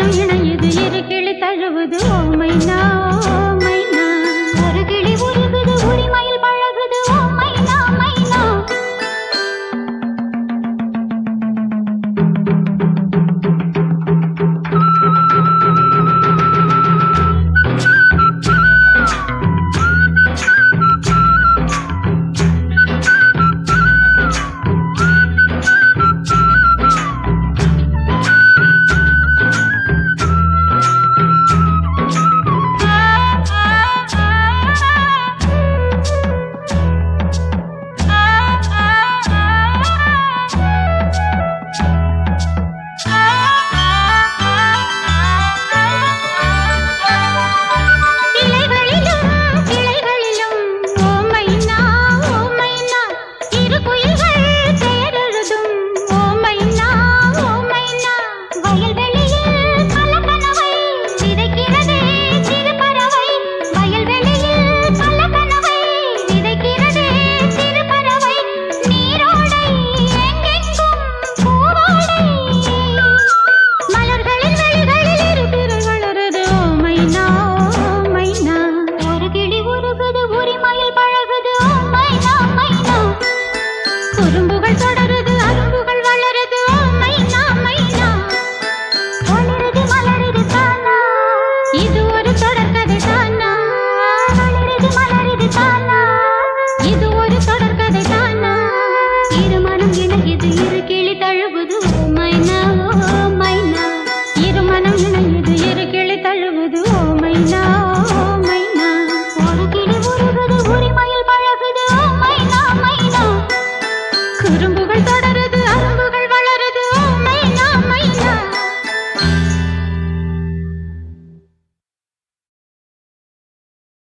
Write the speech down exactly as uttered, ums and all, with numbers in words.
மனம் இணையுது இரு கிளி தழுவுது ஓ மைனா ஓ மைனா ஒரு கிளி உருகுது உரிமையில் பழகுது ஓ மைனா மைனா குறும்புகள் தொடருது அரும்புகள் வளருது ஓ மைனா மைனா வளருது மலருது தானா இது ஒரு தொடர்கதை தானா வளருது மலருது தானா இது ஒரு தொடர்கதை தானா இரு மனம் இணையுது இரு கிளி தழுவுது ஓ மைனா ஓ மைனா இரு மனம் இணையுது இரு கிளி தழுவுது ஓ மைனா